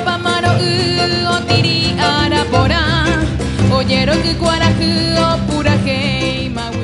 pamaro o tiri arapora. Oyero que cuaraje o pura heima.